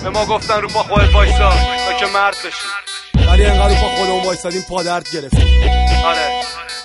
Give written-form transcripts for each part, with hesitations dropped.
به ما گفتن رو پا خودت وایسا تا که مرد بشی، ولی انقدر رو پا خودمون وایسادیم پا درد گرفتیم. آره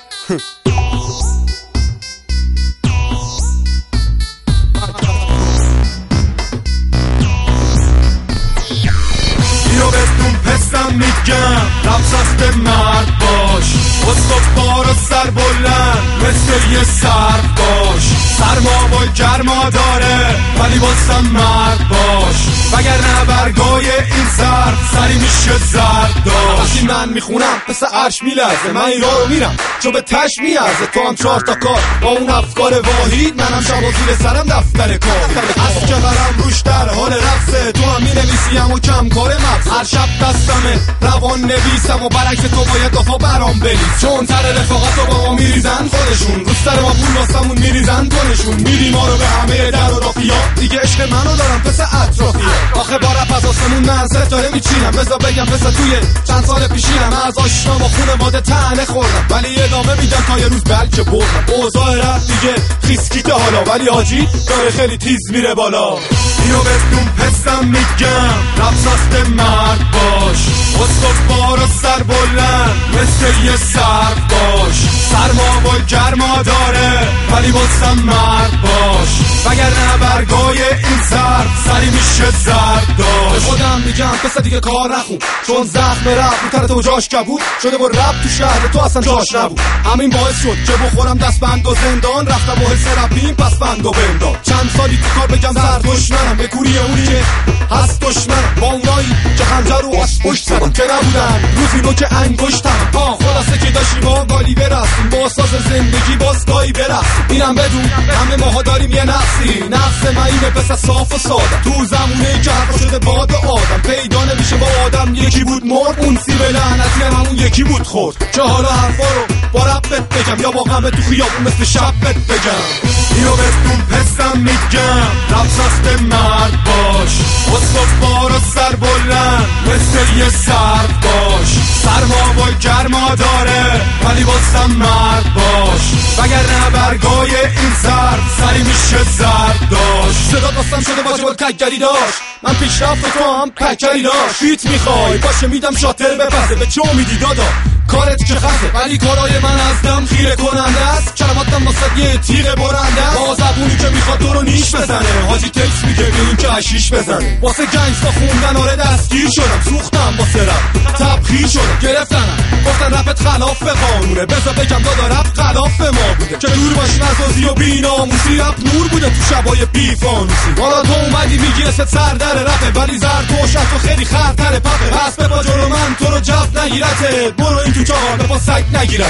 اینو بهتون پسم میگم، رفت مرد باش، استوار و سر بلند مثل یه سرف باش. سرما با گرما داره ولی واسم مرد باش، وگرنه برگای این ظرف سری میشه زرد داشت. وقتی من میخونم مثل عرش میلرزه، من این راه رو میرم چون به تش میارزه. تو هم 4 تا کار با اون افکار واحید، منم شب و زیر سرم دفتر کار. از که برم روش در حال رقصه، تو هم مینویسیم و کم کار مغز. هر شب دستمه روان نویسم و برعکس تو باید دفا برام بلیز، چون تر رفاقت رو با ما میریزن خودشون، روز سر ما پول واسمون میریزن تونشون. میری ما رو به همه در و رافیا، دیگه عشق منو دارم پس اطرافیه. آخه با رپ از آسمون من ستاره میچینم، بذار بگم پس توی چند سال پیشینم از آشنا با خونواده طعنه خوردم، ولی ادامه میدم تا یه روز بلکه بردم. اوضاع رپ دیگه خیسکیته حالا، ولی حاجی داره خیلی تیز میره بالا. اینو بهتون پسم میگم، رپ مرد باش، استوار و سر بلند مثل یه سرف باش. سرما با گرما داره ولی واسم مرد باش، وگرنه برگای این ظرف سری میشه زرد داشت. خودم میگم پس دیگه کار نخون، چون زخم رفت رو تر تو جاش کبود شده با رپ تو شهر تو اصلا جاش نبود. همین باعث شد که بخورم دست بند و زندان، رفتم و حس رپیم پس بند و بندان. چند سالی تو کار بگم زر دشمنم، به کوری اونی که هست دشمنم، با اونایی که خنجر رو از پشت زدم که نبودن روزی رو که انگشتم. خلاصه که داشتیم ما گالی برستیم، با ساز زندگی باز گاهی برستیم. اینم بدون همه ماها داریم یه نقصی، نقص معینه پس صاف و ساده. تو زمونه که حق شده باد آدم پیدا نمیشه با آدم، یکی بود مرد اون سیب لعنتی هم همون یکی بود خورد. که حالا حرفا رو با رپت بگم یا با غمه تو خیابون مثل شبت بگم. اینو بهتون پسم میگم، رپ مرد باش، استوار و سر بلند مثل یه سرف باش. سرما با گرما داره ولی واسم مرد باش، وگرنه برگای این ظرف سری میشه زرد داشت. صدا داستم شده واجبات کگری داشت، من پیشرفت تو هم پکری داشت. فیت میخوای باشه میدم شاتر بپسه، به چه امیدی دادا کارت که خسته، ولی کارای من از دم خیره کننده است. کلماتم واسه یه تیغ برنده است، با زبونی که میخواد تو رو نیش بزنه. حاجی تکس میگه بیاین که هشیش بزنه. واسه گنگستا خوندن آره دستگیر شدم، سوختم واسه رپ تبخیر شدم، گرفتنم گفتن رپت خلاف قانونه. بذار بگم دادا رپ خلاف ما بوده، که دور باشی نزازی و بیناموسی. رپ نور بوده تو شبای بیفانوسی. حالا تو اومدی میگی اسمت سردر رپه، ولی زرتوشت تو خیلی خرتر پپه. پس به با جلو من تو رو جف نگیرته، برو این تو چهار با سگ نگیرته.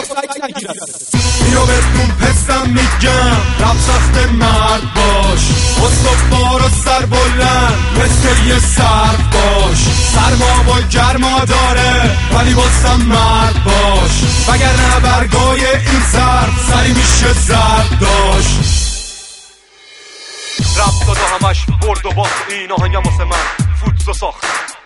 اینو بهتون پسم میگم، رپ مرد باش، استوار و سر بلند مثل یه سرف باش. سرما با گرما داره ولی واسم مرد باش، وگرنه برگای این ظرف سری میشه زرد داشت. رپ دادا همش برد و باخت، این آهنگم واسه من فوتس و ساخت.